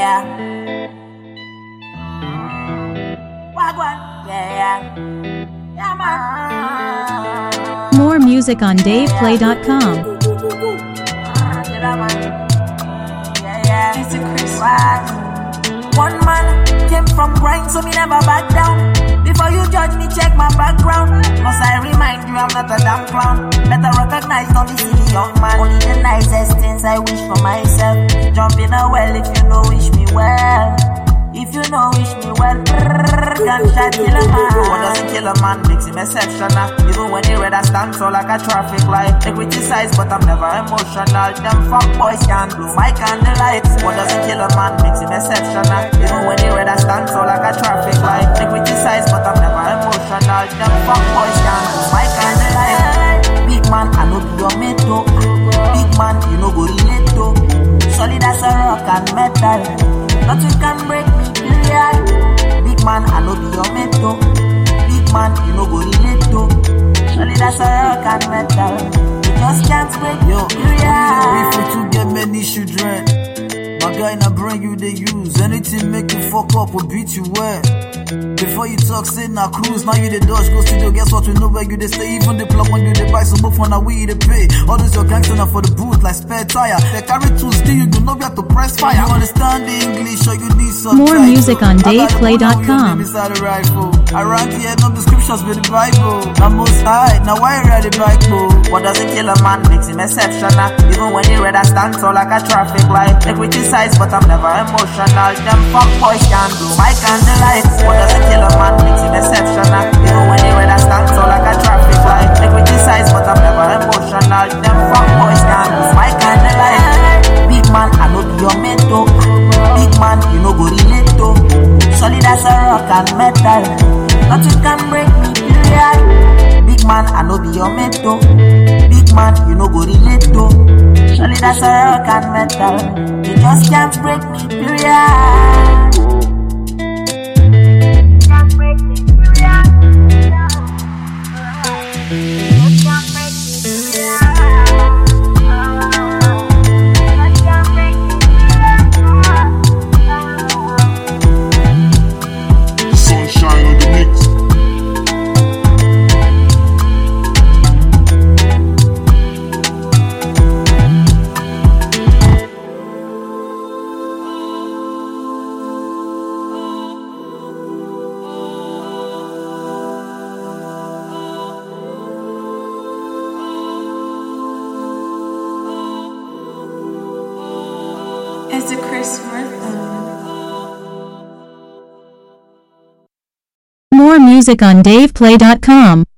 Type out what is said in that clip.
yeah. Wagwan, yeah. Yeah, man. More music on DavePlay.com. It's a Chris. One man came from grind, so me never back down. Before you judge me, check my background. Must I remind you I'm not a damn clown. Better recognize, don't be silly young man. Only the nicest things I wish for myself. Jump in a well if you know wish me well. If you know wish me well, gunshot kill a man. What doesn't kill a man makes him exceptional. Even when he red I stand so like a traffic light. They criticize but I'm never emotional. Them fuck boys can't blow my candlelight. What doesn't kill a man makes him exceptional. Even when he red I stand so like a traffic light. They criticize but I'm never emotional. Them fuck boys can't blow my candlelight. Big man I know be your mate though. Big man you know go relate though. Solid as a rock and metal. Nothing can break me, yeah. Big man, I know be your mate though. Big man, you know go relate though. Solid as a rock and metal. You just can't break me, yeah. If you two get many children, my guy na brain you they use. Anything make you fuck up or beat you well. Before you talk, say na cruise. Now you the dodge, go studio. Guess what? We know where you they stay. Even the plug when you they buy some more for now we they pay. All those your gangster now for the boot like spare tire. They carry tools, still you don't know where to press fire. You understand the English or you need some More title. music on DavePlay.com. Around here, no descriptions with the Bible. I'm most high, now why ride the bike, bro? What doesn't kill a man makes him exceptional. Even when he red I stand so like a traffic light. They criticize but I'm never emotional. Them fuck boys can't blow my candlelight. What doesn't kill a man makes him exceptional. Even when he red I stand so like a traffic light. They criticize but I'm never emotional. Them fuck boys can't blow my candlelight. Big man I know be your mate though. Big man you know go relate though. Solid as a rock and metal. Nothing can break me, period. Big man I know be your mate though. Big man you know go relate though. Solid as a rock and metal. You just can't break me, period. Can't break me, period. You can't break me, period. Sunshine on the mix. It's a Chris Rhythm. More music on DavePlay.com.